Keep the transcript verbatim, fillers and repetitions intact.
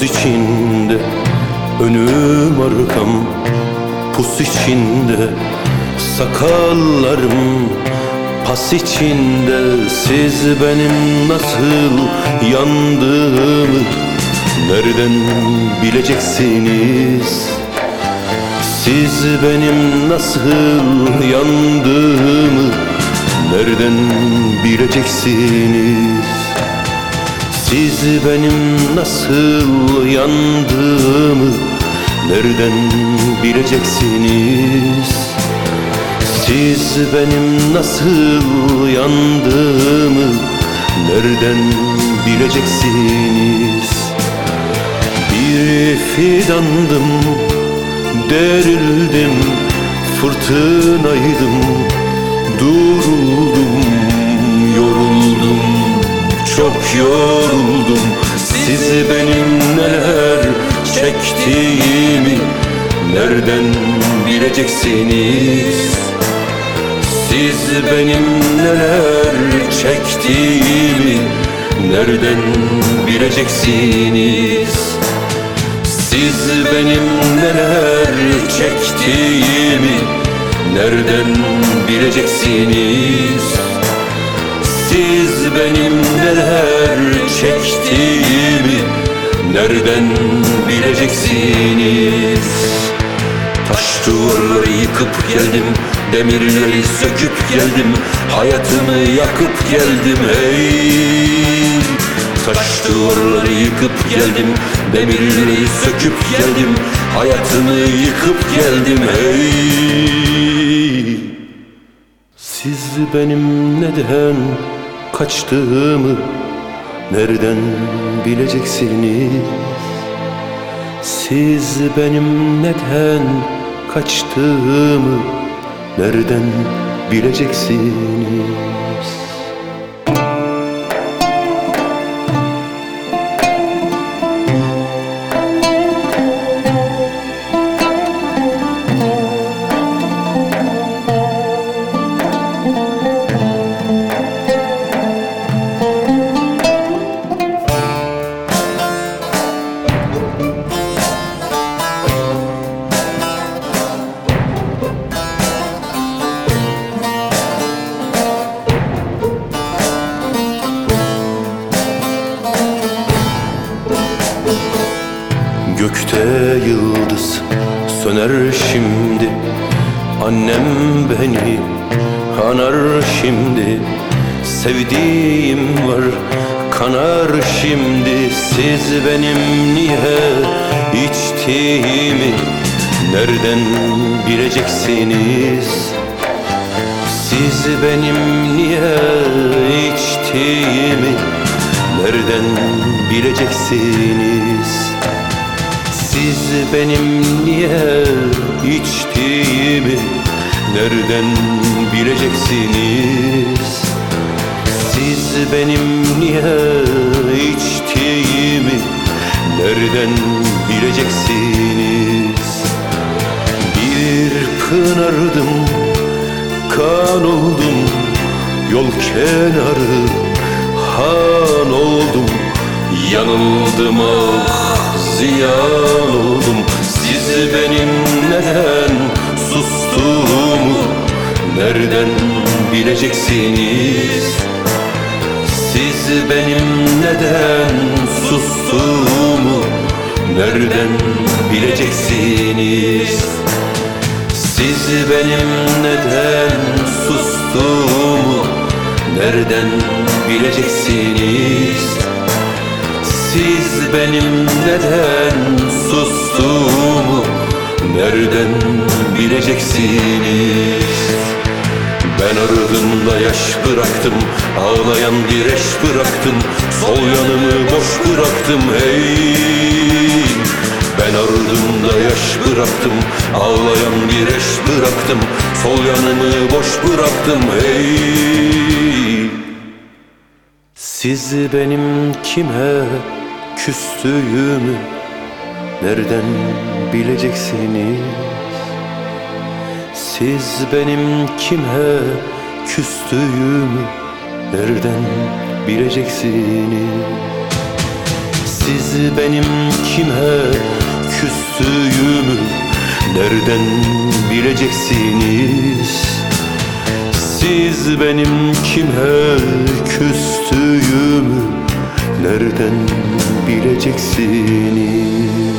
toz içinde, önüm arkam pus içinde, sakallarım pas içinde. Siz benim nasıl yandığımı nereden bileceksiniz? Siz benim nasıl yandığımı nereden bileceksiniz? Siz benim nasıl yandığımı nereden bileceksiniz? Siz benim nasıl yandığımı nereden bileceksiniz? Bir fidandım, derildim, fırtınaydım, duruldum, yoruldum, çok yoruldum. Siz benim neler çektiğimi nereden bileceksiniz? Siz benim neler çektiğimi nereden bileceksiniz? Siz benim neler çektiğimi nereden bileceksiniz? Siz benim neler çektiğimi nereden bileceksiniz? Taş duvarları yıkıp geldim, demirleri söküp geldim, hayatımı yakıp geldim hey. Taş duvarları yıkıp geldim, demirleri söküp geldim, hayatımı yıkıp geldim hey. Siz benim neden kaçtığımı nereden bileceksiniz? Siz benim neden kaçtığımı nereden bileceksiniz? Gökte yıldız söner şimdi, annem beni anar şimdi. Sevdiğim var kanar şimdi. Siz benim niye içtiğimi nereden bileceksiniz? Siz benim niye içtiğimi nereden bileceksiniz? Siz benim niye içtiğimi nereden bileceksiniz? Siz benim niye içtiğimi nereden bileceksiniz? Bir pınardım, kan oldum, yol kenarı han oldum. Yanıldım ah, ziyan oldum. Siz benim neden sustuğumu nereden bileceksiniz? Siz benim neden sustuğumu nereden bileceksiniz? Siz benim neden sustuğumu nereden bileceksiniz? Siz benim neden sustuğumu nereden bileceksiniz? Ben ardımda yaş bıraktım, ağlayan bir eş bıraktım, sol yanımı boş bıraktım hey. Ben ardımda yaş bıraktım, ağlayan bir eş bıraktım, sol yanımı boş bıraktım hey. Siz benim kime küstüğümü nereden bileceksiniz? Siz benim kime küstüğümü nereden bileceksiniz? Siz benim kime küstüğümü nereden bileceksiniz? Siz benim kime küstüğümü nereden bileceksiniz?